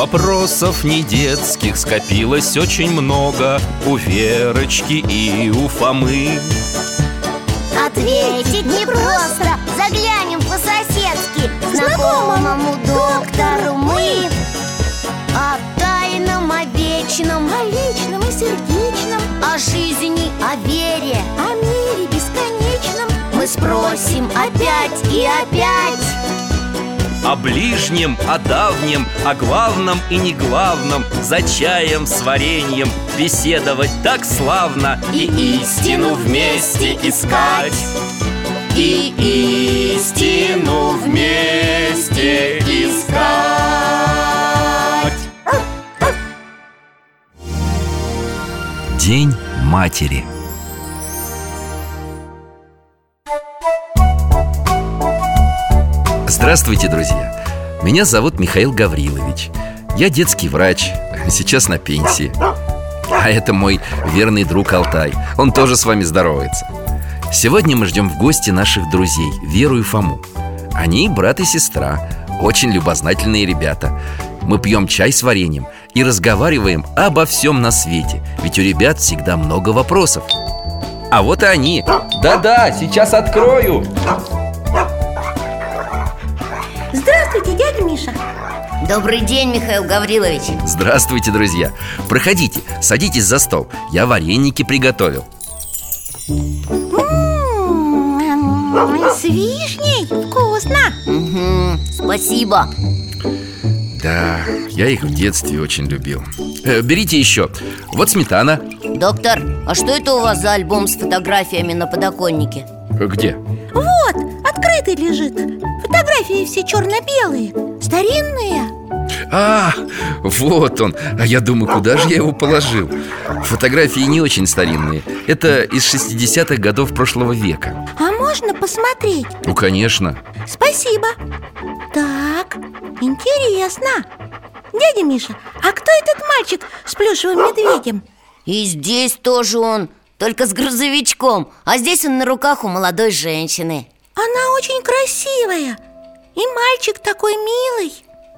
Вопросов не детских скопилось очень много у Верочки и у Фомы. Ответить непросто, заглянем по-соседски знакомому доктору мы. О тайном, о вечном, о личном и сердечном, о жизни, о вере, о мире бесконечном мы спросим опять и опять. О ближнем, о давнем, о главном и неглавном, за чаем с вареньем беседовать так славно. И истину вместе искать, и истину вместе искать. День матери. Здравствуйте, друзья! Меня зовут Михаил Гаврилович. Я детский врач, сейчас на пенсии. А это мой верный друг Алтай. Он тоже с вами здоровается. Сегодня мы ждем в гости наших друзей Веру и Фому. Они брат и сестра, очень любознательные ребята. Мы пьем чай с вареньем и разговариваем обо всем на свете. Ведь у ребят всегда много вопросов. А вот и они. Да-да, сейчас открою. Здравствуйте, дядя Миша. Добрый день, Михаил Гаврилович. Здравствуйте, друзья. Проходите, садитесь за стол. Я вареники приготовил. С вишней, вкусно. Спасибо. Да, я их в детстве очень любил. Берите еще. Вот сметана. Доктор, а что это у вас за альбом с фотографиями на подоконнике? Где? Вот, открытый лежит. Фотографии все черно-белые, старинные. А, вот он. А я думаю, куда же я его положил? Фотографии не очень старинные. Это из 60-х годов прошлого века. А можно посмотреть? Ну, конечно. Спасибо. Так, интересно. Дядя Миша, а кто этот мальчик с плюшевым медведем? И здесь тоже он, только с грузовичком. А здесь он на руках у молодой женщины. Она очень красивая. И мальчик такой милый.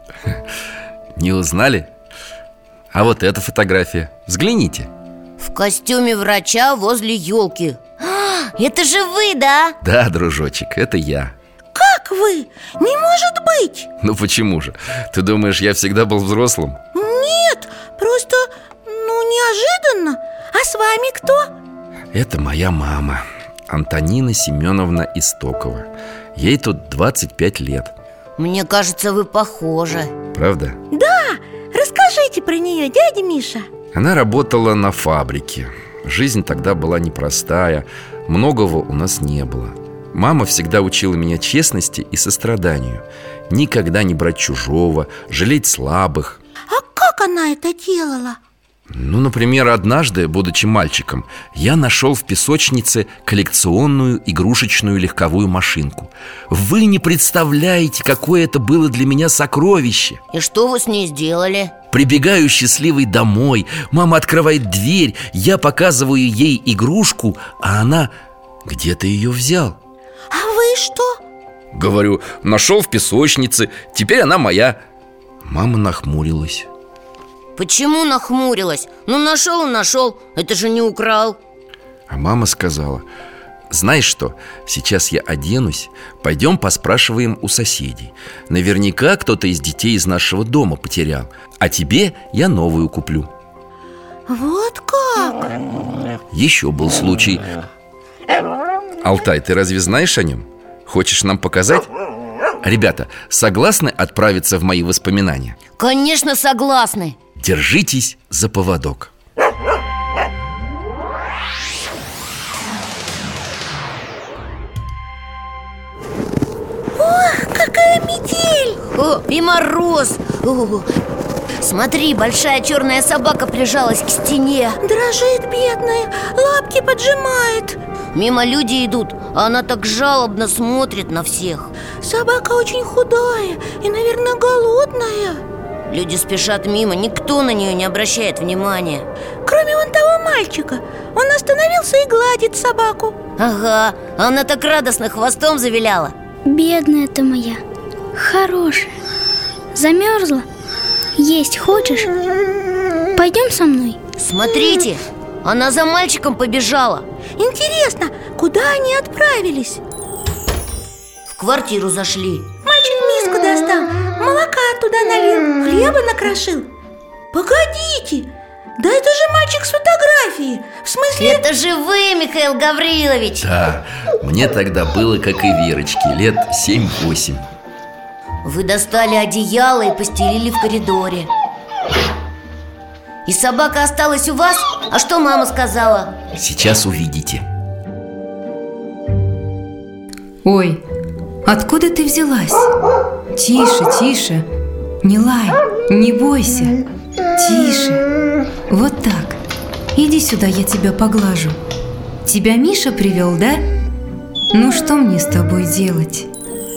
Не узнали? А вот эта фотография, взгляните. В костюме врача возле елки. Это же вы, да? Да, дружочек, это я. Как вы? Не может быть. Ну почему же? Ты думаешь, я всегда был взрослым? Нет, просто, неожиданно. А с вами кто? Это моя мама, Антонина Семеновна Истокова. Ей тут 25 лет. Мне кажется, вы похожи. Правда? Да, расскажите про нее, дядя Миша. Она работала на фабрике. Жизнь тогда была непростая, многого у нас не было. Мама всегда учила меня честности и состраданию. Никогда не брать чужого, жалеть слабых. А как она это делала? Ну, например, однажды, будучи мальчиком, я нашел в песочнице коллекционную игрушечную легковую машинку. Вы не представляете, какое это было для меня сокровище. И что вы с ней сделали? Прибегаю счастливый домой. Мама открывает дверь, я показываю ей игрушку, а она где-то ее взял. А вы что? Говорю, нашел в песочнице, теперь она моя. Мама нахмурилась. Почему нахмурилась? Ну, нашел и нашел, это же не украл. А мама сказала: знаешь что, сейчас я оденусь, пойдем поспрашиваем у соседей. Наверняка кто-то из детей из нашего дома потерял, а тебе я новую куплю. Вот как? Еще был случай. Алтай, ты разве знаешь о нем? Хочешь нам показать? Ребята, согласны отправиться в мои воспоминания? Конечно, согласны. Держитесь за поводок. Ох, какая метель! О, и мороз. О, смотри, большая черная собака прижалась к стене. Дрожит бедная, лапки поджимает. Мимо люди идут, а она так жалобно смотрит на всех. Собака очень худая и, наверное, голодная. Люди спешат мимо, никто на нее не обращает внимания. Кроме вон того мальчика. Он остановился и гладит собаку. Ага, она так радостно хвостом завиляла. Бедная ты моя, хорошая. Замерзла? Есть хочешь? Пойдем со мной. Смотрите, она за мальчиком побежала. Интересно, куда они отправились? В квартиру зашли. Мальчик миску достал, молока оттуда налил, хлеба накрошил. Погодите, да это же мальчик с фотографии. В смысле... Это же вы, Михаил Гаврилович. Да, мне тогда было, как и Верочке, лет 7-8. Вы достали одеяло и постелили в коридоре. И собака осталась у вас? А что мама сказала? Сейчас увидите. Ой, откуда ты взялась? Тише, тише. Не лай, не бойся. Тише. Вот так. Иди сюда, я тебя поглажу. Тебя Миша привел, да? Ну что мне с тобой делать?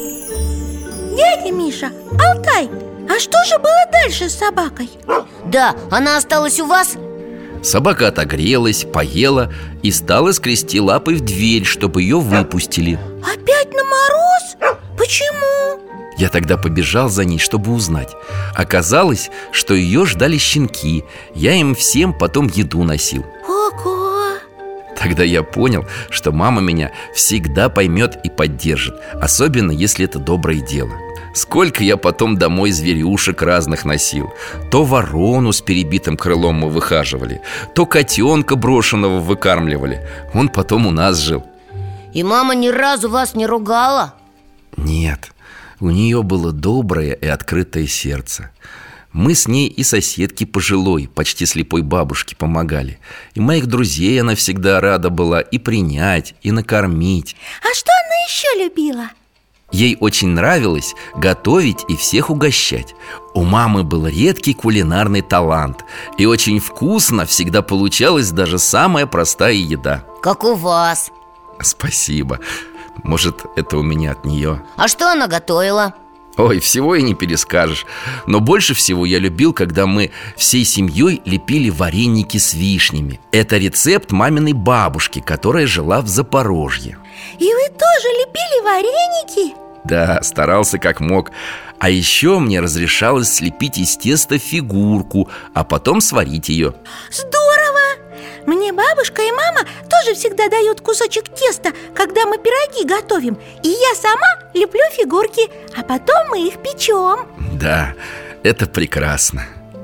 Дядя Миша, Алтай, а что же было дальше с собакой? Да, она осталась у вас? Собака отогрелась, поела и стала скрести лапой в дверь, чтобы ее выпустили. Опять на мороз? Почему? Я тогда побежал за ней, чтобы узнать. Оказалось, что ее ждали щенки. Я им всем потом еду носил. Ого! Тогда я понял, что мама меня всегда поймет и поддержит, особенно если это доброе дело. Сколько я потом домой зверюшек разных носил. То ворону с перебитым крылом мы выхаживали, то котенка брошенного выкармливали. Он потом у нас жил. И мама ни разу вас не ругала? Нет, у нее было доброе и открытое сердце. Мы с ней и соседке пожилой, почти слепой бабушке помогали. И моих друзей она всегда рада была и принять, и накормить. А что она еще любила? Ей очень нравилось готовить и всех угощать. У мамы был редкий кулинарный талант, и очень вкусно всегда получалась даже самая простая еда. Как у вас. Спасибо. Может, это у меня от нее. А что она готовила? Ой, всего и не перескажешь. Но больше всего я любил, когда мы всей семьей лепили вареники с вишнями. Это рецепт маминой бабушки, которая жила в Запорожье. И вы тоже лепили вареники? Да, старался как мог. А еще мне разрешалось слепить из теста фигурку, а потом сварить ее. Здорово! Мне бабушка и мама тоже всегда дают кусочек теста, когда мы пироги готовим. И я сама леплю фигурки, а потом мы их печем. Да, это прекрасно.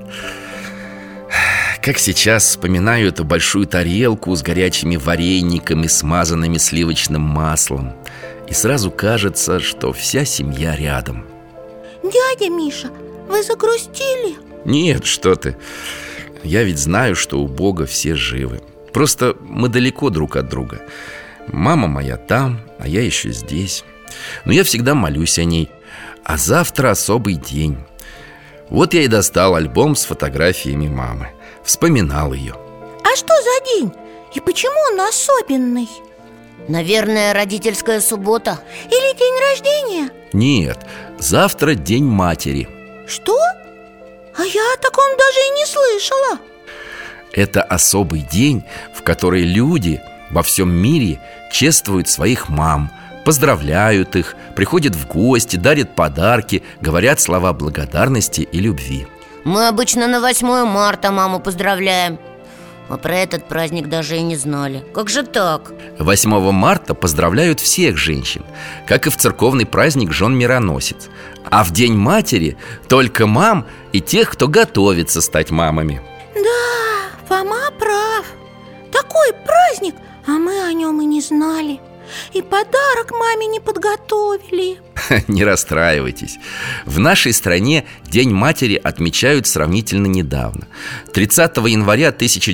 Как сейчас вспоминаю эту большую тарелку с горячими варениками, смазанными сливочным маслом. И сразу кажется, что вся семья рядом. Дядя Миша, вы загрустили? Нет, что ты. Я ведь знаю, что у Бога все живы. Просто мы далеко друг от друга. Мама моя там, а я еще здесь. Но я всегда молюсь о ней. А завтра особый день. Вот я и достал альбом с фотографиями мамы. Вспоминал ее. А что за день? И почему он особенный? Наверное, родительская суббота. Или день рождения? Нет, завтра День матери. Что? А я о таком даже и не слышала. Это особый день, в который люди во всем мире чествуют своих мам, поздравляют их, приходят в гости, дарят подарки, говорят слова благодарности и любви. Мы обычно на 8 марта маму поздравляем. А про этот праздник даже и не знали. Как же так? 8 марта поздравляют всех женщин, как и в церковный праздник жен-мироносец. А в День матери только мам и тех, кто готовится стать мамами. Да, Фома прав. Такой праздник, а мы о нем и не знали. И подарок маме не подготовили. Не расстраивайтесь. В нашей стране День матери отмечают сравнительно недавно. 30 января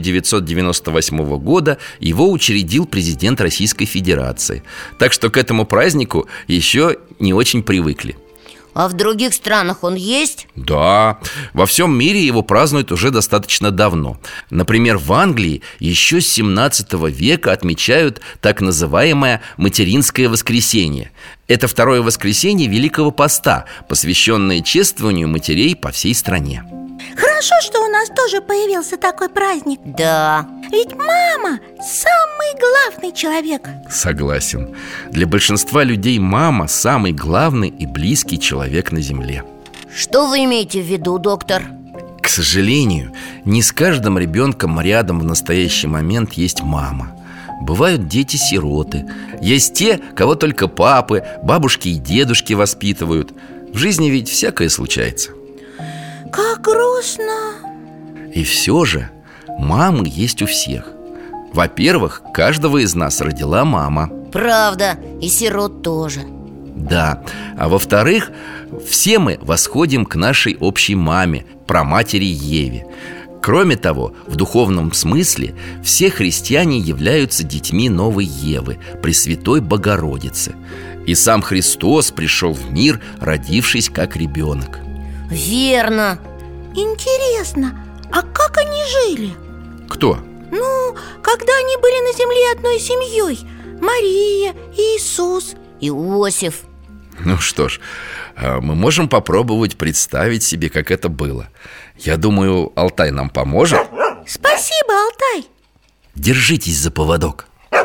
1998 года его учредил президент Российской Федерации. Так что к этому празднику еще не очень привыкли. А в других странах он есть? Да, во всем мире его празднуют уже достаточно давно. Например, в Англии еще с 17 века отмечают так называемое материнское воскресенье. Это второе воскресенье Великого Поста, посвященное чествованию матерей по всей стране. Хорошо, что у нас тоже появился такой праздник. Да. Ведь мама самый главный человек. Согласен. Для большинства людей мама самый главный и близкий человек на земле. Что вы имеете в виду, доктор? сожалению, не с каждым ребенком рядом в настоящий момент есть мама. Бывают дети-сироты. Есть те, кого только папы, бабушки и дедушки воспитывают. В жизни ведь всякое случается. Как грустно. И все же мамы есть у всех. Во-первых, каждого из нас родила мама. Правда, и сирот тоже. Да, а во-вторых, все мы восходим к нашей общей маме, праматери Еве. Кроме того, в духовном смысле все христиане являются детьми новой Евы, Пресвятой Богородицы. И сам Христос пришел в мир, родившись как ребенок. Верно. Интересно, а как они жили? Кто? Ну, когда они были на земле одной семьей: Мария, Иисус, Иосиф. Ну что ж, мы можем попробовать представить себе, как это было. Я думаю, Алтай нам поможет. Спасибо, Алтай. Держитесь за поводок.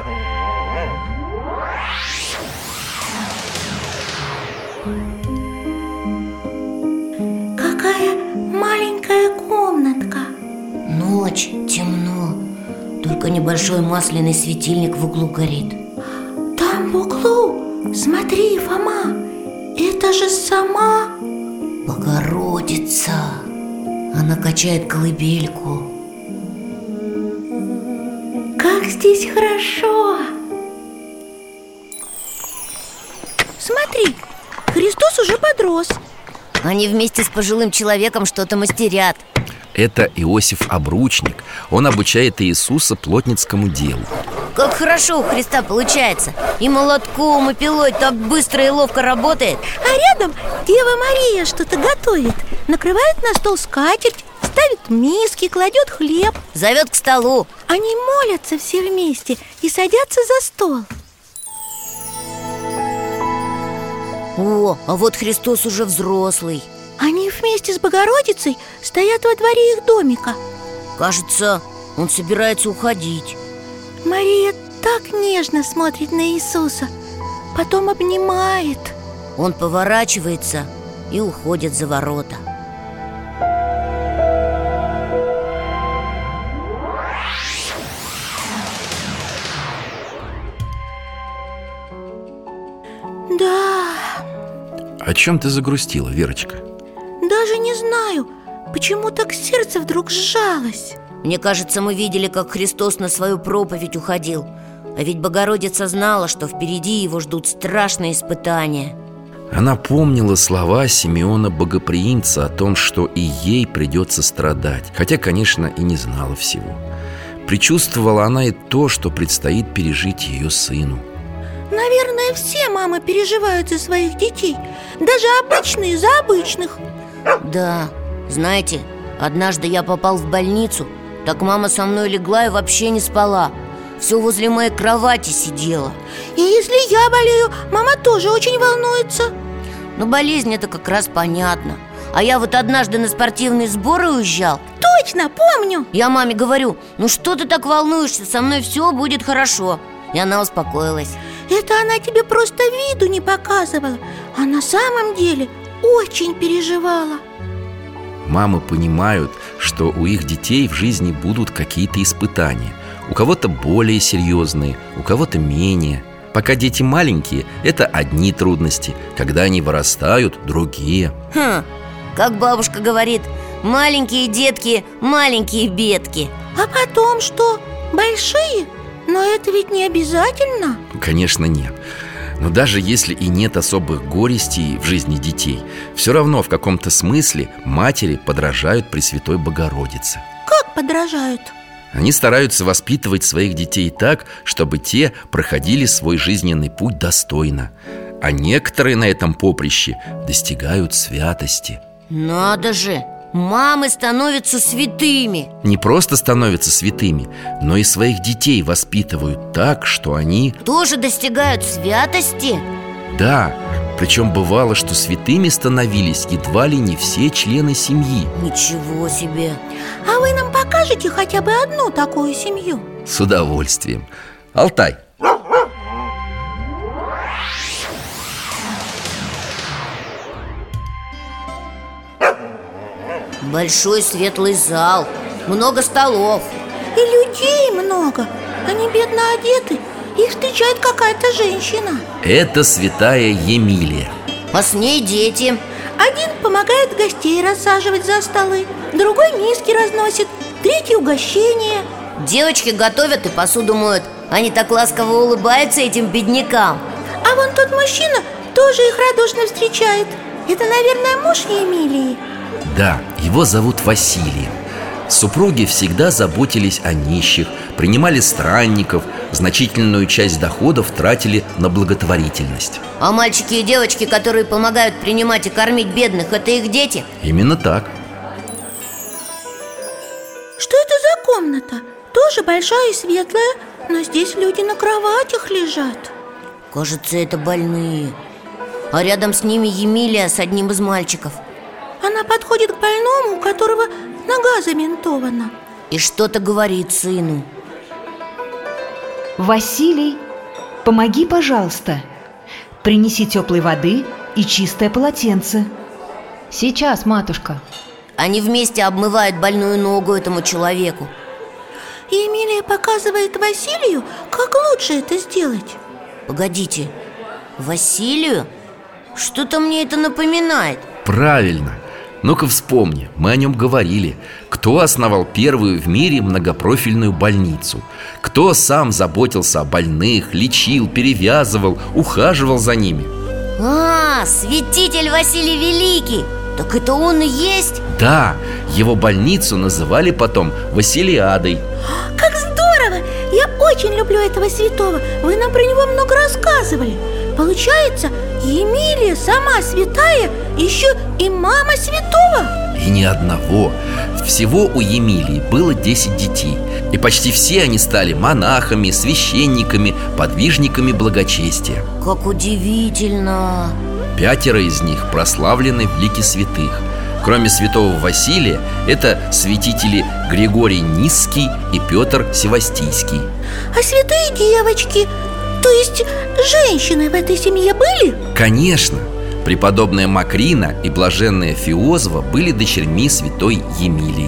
Какая маленькая комнатка. Ночь, темно. Только небольшой масляный светильник в углу горит. Там в углу, смотри, Фома, это же сама Богородица. Она качает колыбельку. Как здесь хорошо. Смотри, Христос уже подрос. Они вместе с пожилым человеком что-то мастерят. Это Иосиф Обручник. Он обучает Иисуса плотницкому делу. Как хорошо у Христа получается. И молотком, и пилой так быстро и ловко работает. А рядом Дева Мария что-то готовит. Накрывает на стол скатерть, ставит миски, кладет хлеб. Зовет к столу. Они молятся все вместе и садятся за стол. О, а вот Христос уже взрослый. Они вместе с Богородицей стоят во дворе их домика. Кажется, он собирается уходить. Мария так нежно смотрит на Иисуса, потом обнимает. Он поворачивается и уходит за ворота. Да, О чем ты загрустила, Верочка? даже не знаю, почему так сердце вдруг сжалось. Мне кажется, мы видели, как Христос на свою проповедь уходил. А ведь Богородица знала, что впереди его ждут страшные испытания. Она помнила слова Симеона Богоприимца о том, что и ей придется страдать. Хотя, конечно, и не знала всего. Предчувствовала она и то, что предстоит пережить ее сыну. Наверное, все мамы переживают за своих детей. Даже обычные за обычных. Да, знаете, однажды я попал в больницу. Так мама со мной легла и вообще не спала. Все возле моей кровати сидела. И если я болею, мама тоже очень волнуется. Но болезнь это как раз понятно. А я вот однажды на спортивные сборы уезжал. Точно, помню. Я маме говорю: ну что ты так волнуешься, со мной все будет хорошо. И она успокоилась. Это она тебе просто виду не показывала, а на самом деле очень переживала. Мамы понимают, что у их детей в жизни будут какие-то испытания. У кого-то более серьезные, у кого-то менее. Пока дети маленькие, это одни трудности. Когда они вырастают, другие. Как бабушка говорит: маленькие детки, маленькие бедки. А потом что? Большие? Но это ведь не обязательно. Конечно, нет. Но даже если и нет особых горестей в жизни детей, все равно в каком-то смысле матери подражают Пресвятой Богородице. Как подражают? Они стараются воспитывать своих детей так, чтобы те проходили свой жизненный путь достойно. А некоторые на этом поприще достигают святости. Надо же! Мамы становятся святыми. Не просто становятся святыми, но и своих детей воспитывают так, что они... Тоже достигают святости? Да, причем бывало, что святыми становились едва ли не все члены семьи. Ничего себе! А вы нам покажете хотя бы одну такую семью? С удовольствием. Алтай. Большой светлый зал, много столов. И людей много. Они бедно одеты. Их встречает какая-то женщина. Это святая Емилия. А с ней дети. Один помогает гостей рассаживать за столы, другой миски разносит, третий угощение. Девочки готовят и посуду моют. Они так ласково улыбаются этим беднякам. А вон тот мужчина тоже их радушно встречает. Это, наверное, муж Емилии. Да, его зовут Василием. Супруги всегда заботились о нищих, принимали странников, значительную часть доходов тратили на благотворительность. А мальчики и девочки, которые помогают принимать и кормить бедных, это их дети? Именно так. Что это за комната? Тоже большая и светлая, но здесь люди на кроватях лежат. Кажется, это больные. А рядом с ними Емилия с одним из мальчиков. Она подходит к больному, у которого нога забинтована, и что-то говорит сыну. Василий, помоги, пожалуйста. Принеси теплой воды и чистое полотенце. Сейчас, матушка. Они вместе обмывают больную ногу этому человеку. И Емилия показывает Василию, как лучше это сделать. Погодите, Василию? Что-то мне это напоминает. Правильно. Ну-ка вспомни, мы о нем говорили. Кто основал первую в мире многопрофильную больницу? Кто сам заботился о больных, лечил, перевязывал, ухаживал за ними? А, святитель Василий Великий! Так это он и есть? Да, его больницу называли потом Василиадой. Как здорово! Я очень люблю этого святого. Вы нам про него много рассказывали. Получается, Емилия сама святая, еще и мама святого? И ни одного. Всего у Емилии было 10 детей. И почти все они стали монахами, священниками, подвижниками благочестия. Как удивительно! 5 из них прославлены в лике святых. Кроме святого Василия, это святители Григорий Нисский и Петр Севастийский. А святые девочки, то есть женщины в этой семье были? Конечно! Преподобная Макрина и блаженная Фиозова были дочерьми святой Емилии.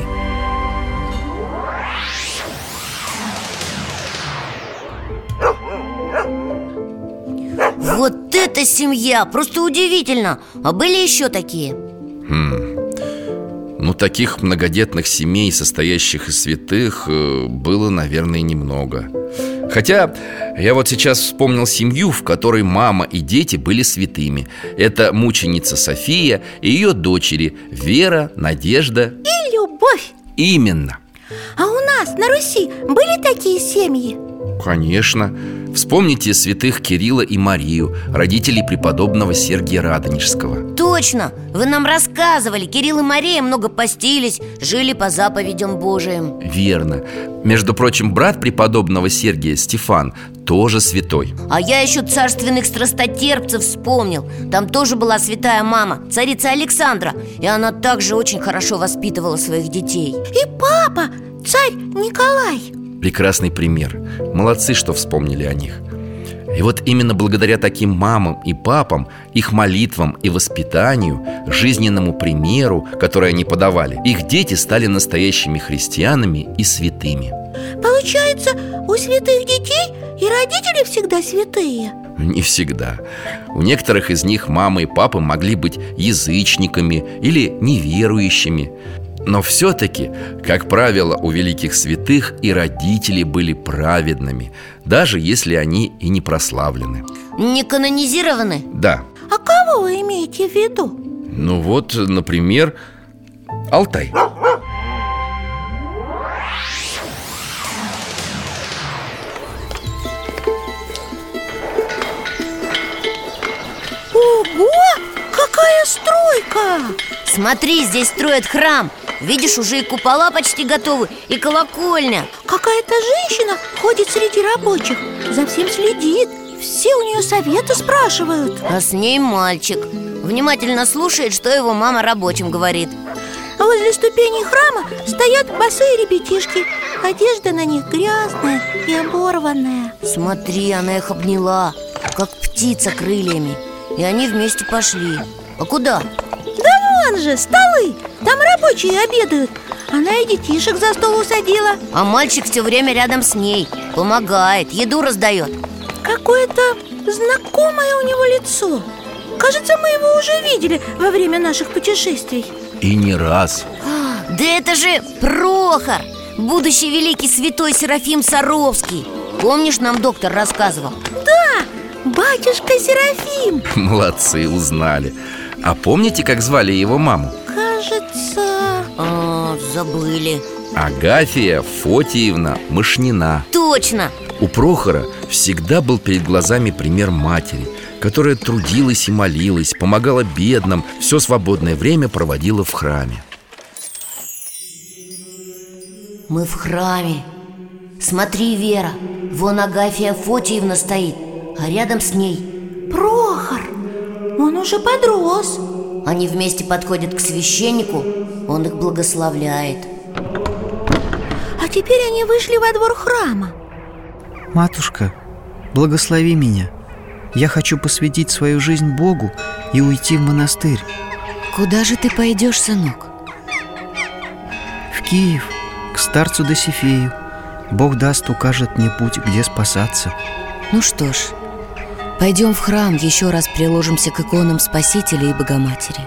Вот эта семья! Просто удивительно! А были еще такие? Ну, таких многодетных семей, состоящих из святых, было, наверное, немного. Хотя я вот сейчас вспомнил семью, в которой мама и дети были святыми. Это мученица София и ее дочери Вера, Надежда И любовь. Именно. А у нас на Руси были такие семьи? Конечно. Вспомните святых Кирилла и Марию, родителей преподобного Сергия Радонежского. Точно! Вы нам рассказывали. Кирилл и Мария много постились, жили по заповедям Божиим. Верно. Между прочим, брат преподобного Сергия, Стефан, тоже святой. А я еще царственных страстотерпцев вспомнил. Там тоже была святая мама, царица Александра. И она также очень хорошо воспитывала своих детей. И папа, царь Николай. Прекрасный пример. Молодцы, что вспомнили о них. И вот именно благодаря таким мамам и папам, их молитвам и воспитанию, жизненному примеру, который они подавали, их дети стали настоящими христианами и святыми. Получается, у святых детей и родители всегда святые? Не всегда. У некоторых из них мамы и папы могли быть язычниками или неверующими. Но все-таки, как правило, у великих святых и родители были праведными, даже если они и не прославлены. Не канонизированы? Да. А кого вы имеете в виду? Ну вот, например, Алтай. Ого! Какая стройка! Смотри, здесь строят храм. Видишь, уже и купола почти готовы, и колокольня. Какая-то женщина ходит среди рабочих, за всем следит. Все у нее советы спрашивают. А с ней мальчик. Внимательно слушает, что его мама рабочим говорит. А возле ступеней храма стоят босые ребятишки. Одежда на них грязная и оборванная. Смотри, она их обняла, как птица крыльями. И они вместе пошли. А куда? Да вон же столы, там рабочие обедают. Она и детишек за стол усадила. А мальчик все время рядом с ней, помогает, еду раздает. Какое-то знакомое у него лицо. Кажется, мы его уже видели во время наших путешествий. И не раз. Да это же Прохор, будущий великий святой Серафим Саровский. Помнишь, нам доктор рассказывал? Да, батюшка Серафим. Молодцы, узнали. А помните, как звали его маму? Кажется... забыли. Агафья Фотиевна Мышнина. Точно. У Прохора всегда был перед глазами пример матери, которая трудилась и молилась, помогала бедным, все свободное время проводила в храме. Мы в храме. Смотри, Вера, вон Агафья Фотиевна стоит, а рядом с ней Прохор, он уже подрос. Они вместе подходят к священнику, он их благословляет. А теперь они вышли во двор храма. Матушка, благослови меня. Я хочу посвятить свою жизнь Богу и уйти в монастырь. Куда же ты пойдешь, сынок? В Киев, к старцу Досифею. Бог даст, укажет мне путь, где спасаться. Ну что ж, пойдем в храм, еще раз приложимся к иконам Спасителя и Богоматери.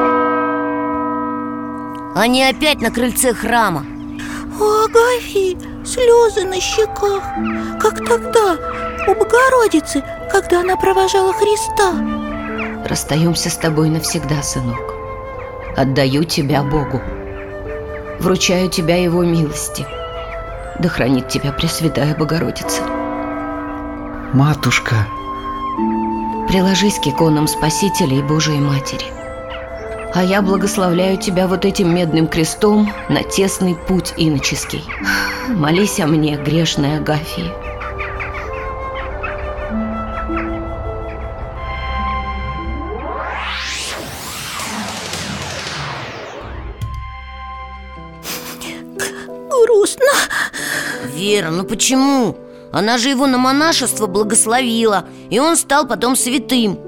Они опять на крыльце храма. У Агафьи слезы на щеках, как тогда у Богородицы, когда она провожала Христа. Расстаемся с тобой навсегда, сынок. Отдаю тебя Богу. Вручаю тебя Его милости. Да хранит тебя Пресвятая Богородица. Матушка, Приложись к иконам Спасителя и Божией Матери. А я благословляю тебя вот этим медным крестом на тесный путь иноческий. Молись о мне, грешной Агафьи. Грустно. Вера, ну почему? Она же его на монашество благословила, и он стал потом святым.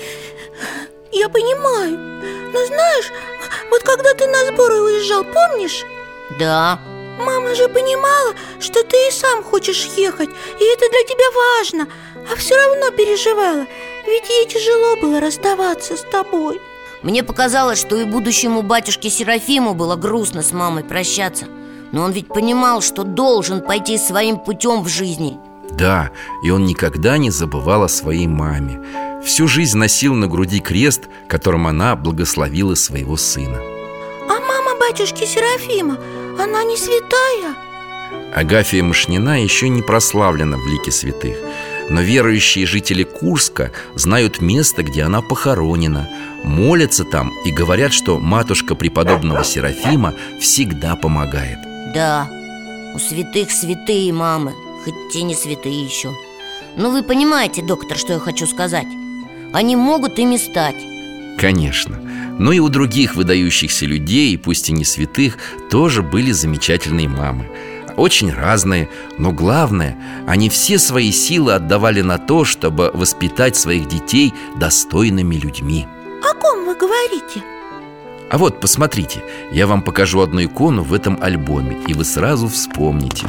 Я понимаю. Но знаешь, вот когда ты на сборы уезжал, помнишь? Да. Мама же понимала, что ты и сам хочешь ехать, и это для тебя важно, а все равно переживала, ведь ей тяжело было расставаться с тобой. Мне показалось, что и будущему батюшке Серафиму было грустно с мамой прощаться. Но он ведь понимал, что должен пойти своим путем в жизни. Да, и он никогда не забывал о своей маме. Всю жизнь носил на груди крест, которым она благословила своего сына. А мама батюшки Серафима, она не святая? Агафья Мышнина еще не прославлена в лике святых, но верующие жители Курска знают место, где она похоронена, молятся там и говорят, что матушка преподобного Серафима всегда помогает. Да, у святых святые мамы, хоть те не святые еще. Но вы понимаете, доктор, что я хочу сказать? Они могут ими стать. Конечно. Но и у других выдающихся людей, пусть и не святых, тоже были замечательные мамы. Очень разные, но главное, они все свои силы отдавали на то, чтобы воспитать своих детей достойными людьми. О ком вы говорите? А вот, посмотрите, я вам покажу одну икону в этом альбоме, и вы сразу вспомните.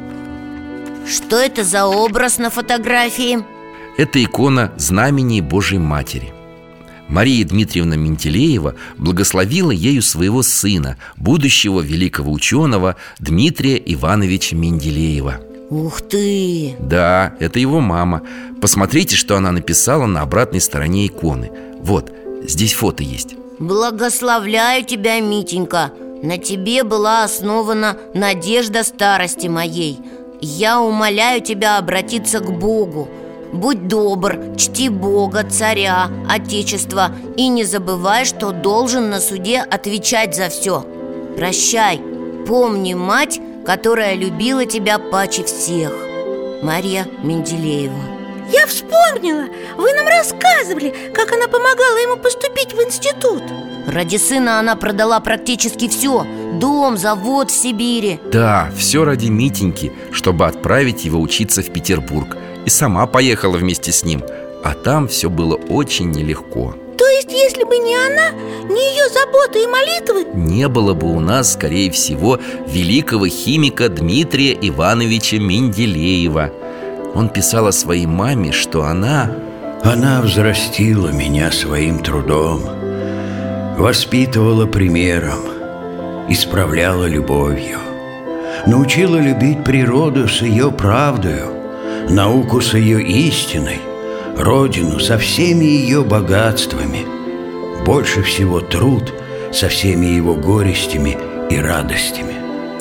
Что это за образ на фотографии? Это икона Знамени Божией Матери. Мария Дмитриевна Менделеева благословила ею своего сына, будущего великого ученого Дмитрия Ивановича Менделеева. Ух ты! Да, это его мама. Посмотрите, что она написала на обратной стороне иконы. Вот, здесь фото есть. Благословляю тебя, Митенька. На тебе была основана надежда старости моей. Я умоляю тебя обратиться к Богу. Будь добр, чти Бога, царя, Отечества, и не забывай, что должен на суде отвечать за все. Прощай, помни мать, которая любила тебя паче всех. Мария Менделеева. Я вспомнила, вы нам рассказывали, как она помогала ему поступить в институт. Ради сына она продала практически все. Дом, завод в Сибири. Да, все ради Митеньки, чтобы отправить его учиться в Петербург. И сама поехала вместе с ним. А там все было очень нелегко. То есть, если бы не она, не ее заботы и молитвы, не было бы у нас, скорее всего, великого химика Дмитрия Ивановича Менделеева. Он писал о своей маме, что она взрастила меня своим трудом, воспитывала примером, исправляла любовью, научила любить природу с ее правдою, науку с ее истиной, родину со всеми ее богатствами, больше всего труд со всеми его горестями и радостями.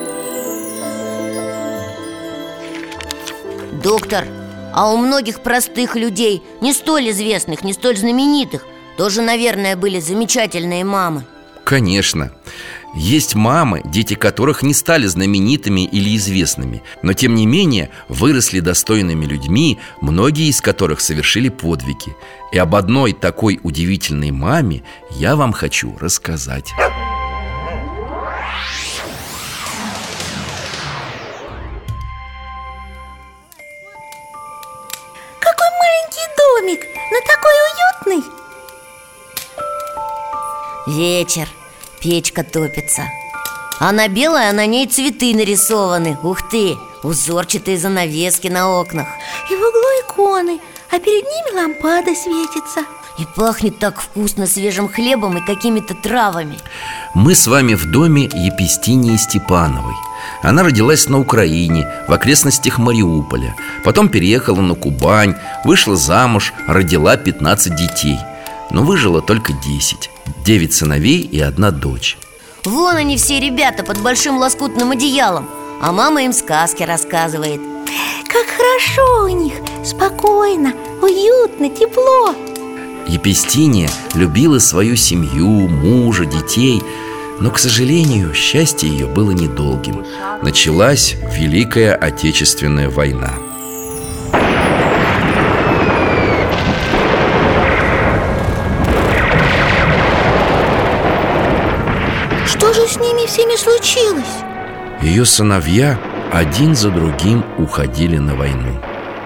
Доктор, а у многих простых людей, не столь известных, не столь знаменитых, тоже, наверное, были замечательные мамы. Конечно. Есть мамы, дети которых не стали знаменитыми или известными, но тем не менее выросли достойными людьми, многие из которых совершили подвиги. И об одной такой удивительной маме я вам хочу рассказать. какой маленький домик, но такой уютный. Вечер, печка топится. Она белая, а на ней цветы нарисованы. Ух ты, узорчатые занавески на окнах. И в углу иконы, а перед ними лампада светится. И пахнет так вкусно свежим хлебом и какими-то травами. Мы с вами в доме Епистинии Степановой. Она родилась на Украине, в окрестностях Мариуполя. Потом переехала на Кубань, вышла замуж, родила 15 детей. Но выжило только 10. 9 сыновей и 1 дочь. Вон они все ребята под большим лоскутным одеялом, а мама им сказки рассказывает. Как хорошо у них, спокойно, уютно, тепло. Епистиния любила свою семью, мужа, детей. Но, к сожалению, счастье ее было недолгим. Началась Великая Отечественная война. Что же с ними всеми случилось? Ее сыновья один за другим уходили на войну.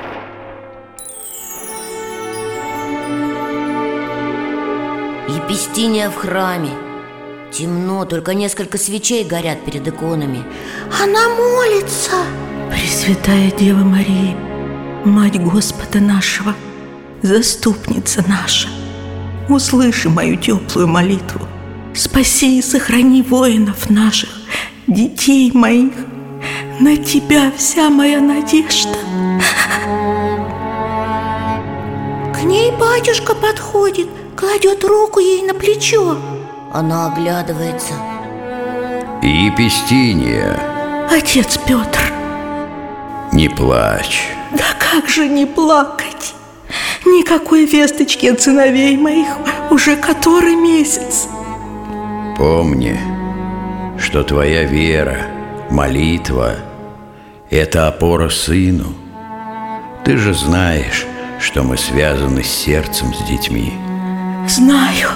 Епистиния в храме. Темно, только несколько свечей горят перед иконами. Она молится. Пресвятая Дева Мария, Мать Господа нашего, заступница наша, услыши мою теплую молитву. Спаси и сохрани воинов наших, детей моих. На Тебя вся моя надежда. К ней батюшка подходит, кладет руку ей на плечо. Она оглядывается. Епистиния, Отец Петр, не плачь. да как же не плакать? Никакой весточки от сыновей моих уже который месяц. Помни, что твоя вера, молитва – это опора сыну. Ты же знаешь, что мы связаны с сердцем, с детьми. Знаю.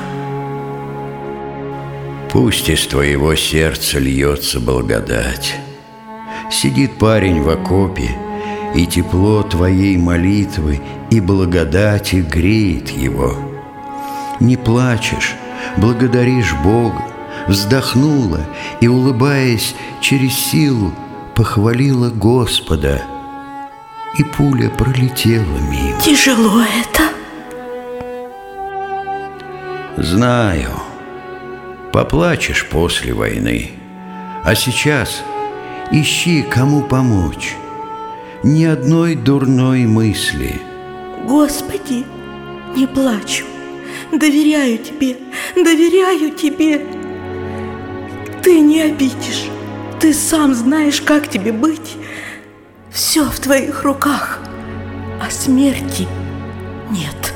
Пусть из твоего сердца льется благодать. Сидит парень в окопе, и тепло твоей молитвы и благодати греет его. Не плачешь, благодаришь Бога, вздохнула и, улыбаясь через силу, похвалила Господа, и пуля пролетела мимо. Тяжело это. Знаю, поплачешь после войны, а сейчас ищи, кому помочь. Ни одной дурной мысли. Господи, не плачу. Доверяю Тебе, доверяю Тебе. Ты не обидишь. Ты сам знаешь, как тебе быть. Все в Твоих руках, а смерти нет.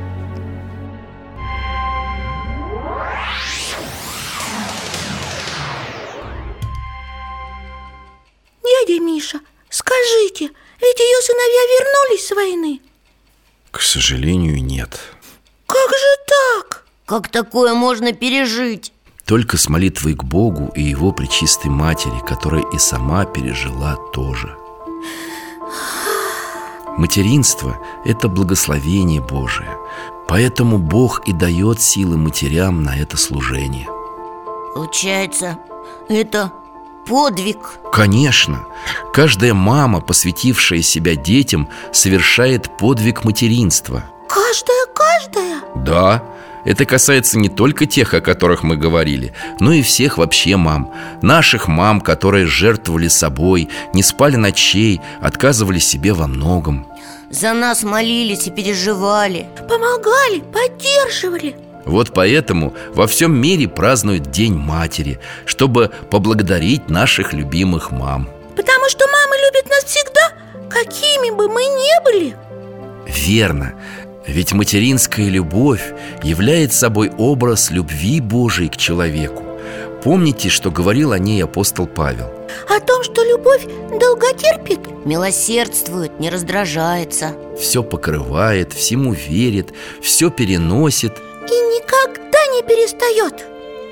Дядя Миша, скажите, ведь ее сыновья вернулись с войны? К сожалению, нет. Как же так? Как такое можно пережить? Только с молитвой к Богу и Его Пречистой Матери, которая и сама пережила тоже. Материнство – это благословение Божие. Поэтому Бог и дает силы матерям на это служение. Получается, это подвиг. Конечно, каждая мама, посвятившая себя детям, совершает подвиг материнства. Каждая? Да, это касается не только тех, о которых мы говорили, но и всех вообще мам. Наших мам, которые жертвовали собой, не спали ночей, отказывали себе во многом. За нас молились и переживали. Помогали, поддерживали. Вот поэтому во всем мире празднуют День матери, чтобы поблагодарить наших любимых мам. Потому что мамы любят нас всегда, какими бы мы ни были. Верно. Ведь материнская любовь является собой образ любви Божией к человеку. Помните, что говорил о ней апостол Павел? О том, что любовь долготерпит, милосердствует, не раздражается, все покрывает, всему верит, все переносит и никогда не перестает.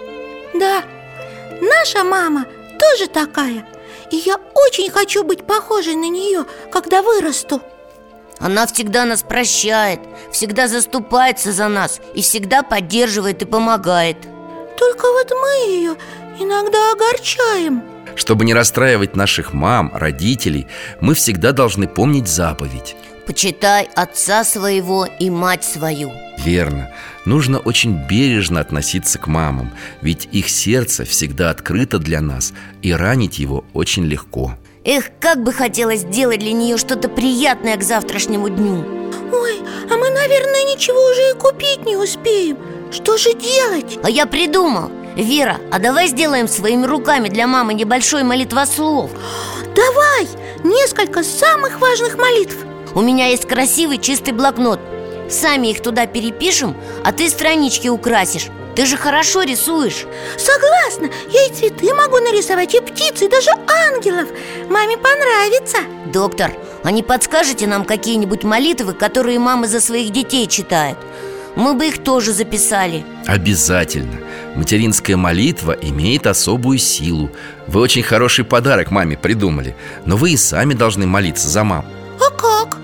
Да, наша мама тоже такая. И я очень хочу быть похожей на нее, когда вырасту. Она всегда нас прощает, всегда заступается за нас и всегда поддерживает и помогает. Только вот мы ее иногда огорчаем. Чтобы не расстраивать наших мам, родителей, мы всегда должны помнить заповедь: почитай отца своего и мать свою. Верно. Нужно очень бережно относиться к мамам, ведь их сердце всегда открыто для нас, и ранить его очень легко. Эх, как бы хотелось сделать для нее что-то приятное к завтрашнему дню. Ой, а мы, наверное, ничего уже и купить не успеем. Что же делать? А я придумал. Вера, а давай сделаем своими руками для мамы небольшой молитвослов. Давай! Несколько самых важных молитв. У меня есть красивый чистый блокнот. Сами их туда перепишем, а ты странички украсишь. Ты же хорошо рисуешь. Согласна, я и цветы могу нарисовать, и птиц, и даже ангелов. Маме понравится. Доктор, а не подскажете нам какие-нибудь молитвы, которые мамы за своих детей читают? Мы бы их тоже записали. Обязательно. Материнская молитва имеет особую силу. Вы очень хороший подарок маме придумали, но вы и сами должны молиться за мам. А как?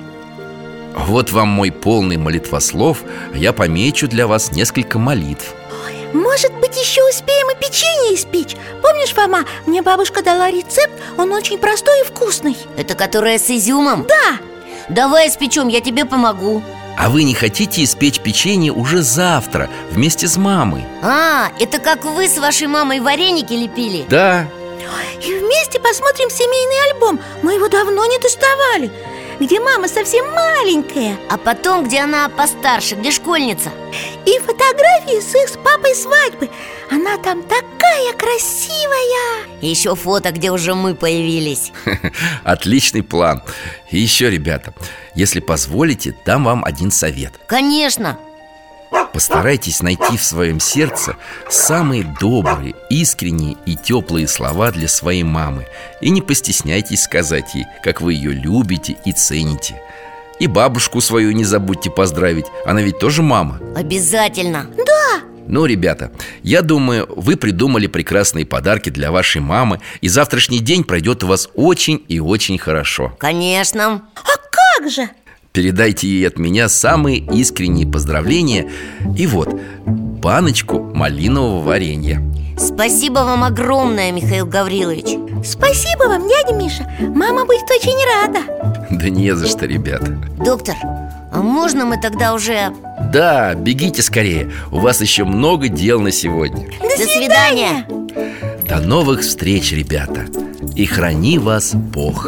Вот вам мой полный молитвослов. Я помечу для вас несколько молитв. Может быть, еще успеем и печенье испечь. Помнишь, Фома, мне бабушка дала рецепт. Он очень простой и вкусный. Это которое с изюмом? Да. Давай испечем, я тебе помогу. А вы не хотите испечь печенье уже завтра вместе с мамой? А, это как вы с вашей мамой вареники лепили? Да. И вместе посмотрим семейный альбом. Мы его давно не доставали. Где мама совсем маленькая. А потом, где она постарше, где школьница. И фотографии с их с папой свадьбы. Она там такая красивая. И еще фото, где уже мы появились. Отличный план. И еще, ребята, если позволите, дам вам один совет. Конечно. Постарайтесь найти в своем сердце самые добрые, искренние и теплые слова для своей мамы. И не постесняйтесь сказать ей, как вы ее любите и цените. И бабушку свою не забудьте поздравить. Она ведь тоже мама. Обязательно. Да. Ну, ребята, я думаю, вы придумали прекрасные подарки для вашей мамы, и завтрашний день пройдет у вас очень и очень хорошо. Конечно. А как же? Передайте ей от меня самые искренние поздравления. И вот, баночку малинового варенья. Спасибо вам огромное, Михаил Гаврилович. Спасибо вам, дядя Миша. Мама будет очень рада. Да не за что, ребята. Доктор, а можно мы тогда уже... Да, бегите скорее. У вас еще много дел на сегодня. До свидания. До новых встреч, ребята. И храни вас Бог.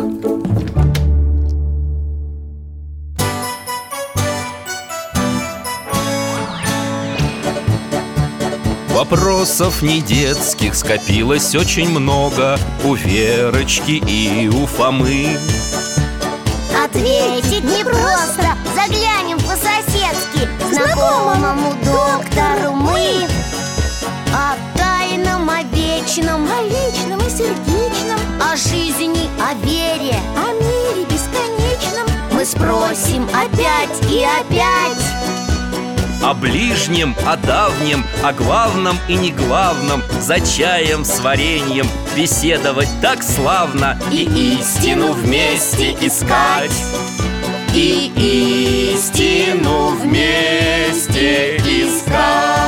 Вопросов не детских скопилось очень много у Верочки и у Фомы. Ответить непросто, заглянем по-соседски к знакомому доктору мы. О тайном, о вечном, о личном и сердечном, о жизни, о вере, о мире бесконечном мы спросим опять и опять. О ближнем, о давнем, о главном и неглавном, за чаем с вареньем беседовать так славно и истину вместе искать. и истину вместе искать.